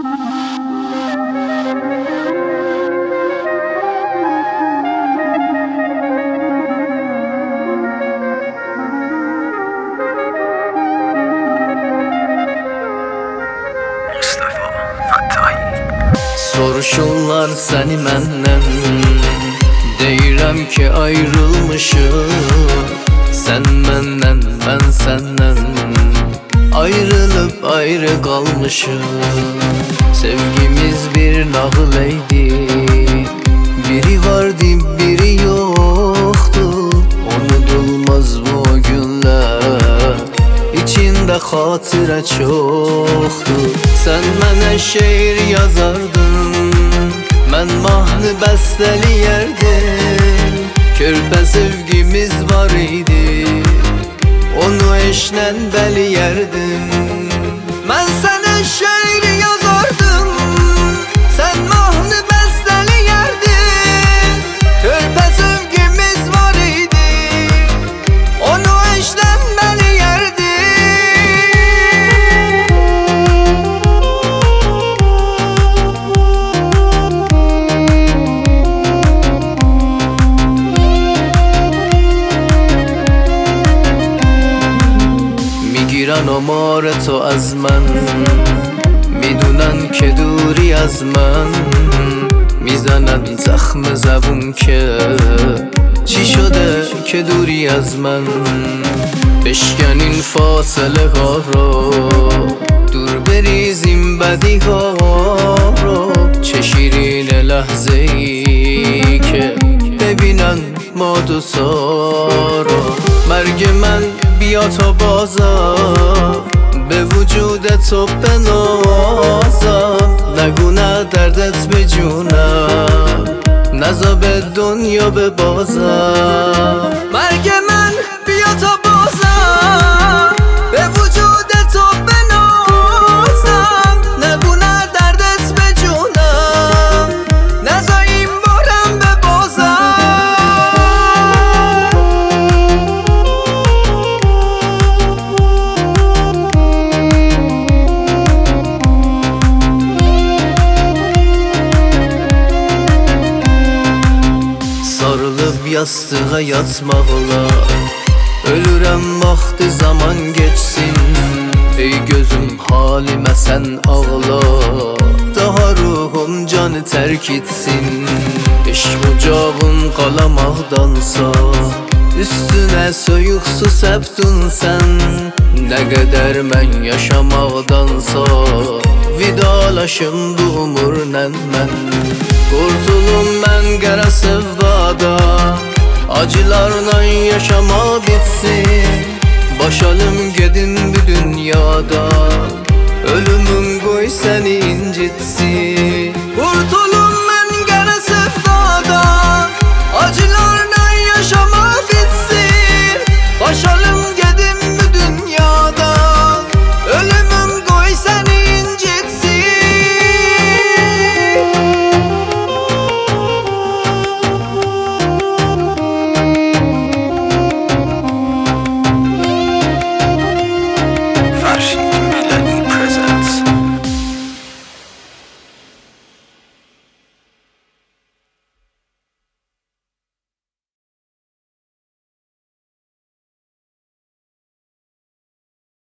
Soruşurlar səni məndən, deyirəm ki ayrılmışıq. Sən məndən, mən səndən ayrılıb ayrı qalmışıq. Sevgimiz bir nağıl eydi, biri vardı biri yoxdu. Unudulmaz bu günlər, içində xatirə çoxdur. Sən mənə şeir yazardın, mən mahnı bəstələyərdim. Körpə sevgimiz var idi, onu eşlə bəliyərdim. Mən sənə şeir yazardım, sən mahnı bəstələyərdin. Körpə sevgimiz var idi, onu eşlə bəliyərdin. میگیرن آمار تو از من، میدونن که دوری از من. میزنن زخم زبون که چی شده که دوری از من. بشکن این فاصله ها رو، دور بریزیم بدی ها رو. چه شیرین لحظه ای که ببینن ما دو سارو. مرگ من بیا تا بازم، به وجود تو بنازم. نگو نه دردت به جونم، نزا به دنیا ببازم. مرگ من بیا تا بازم، به وجود تو بنازم. نگو نه دردت به جونم، نزا این بارم ببازم. Sarılıp yastığa yatmaqla, ölürəm vaxtı zaman geçsin. Ey gözüm halimə sən ağla, daha ruhum canı tərk etsin. Eşq ocağın qalamaqdansa, üstünə soyuq su səpdin sən. Nə qədər mən yaşamaqdansa, vidalaşım bu umurla mən. Qurtulum mən qara sevdada, acılarla yaşama bitsin. Başalım gedin bu dünyada, ölümün qoy səni incitsin.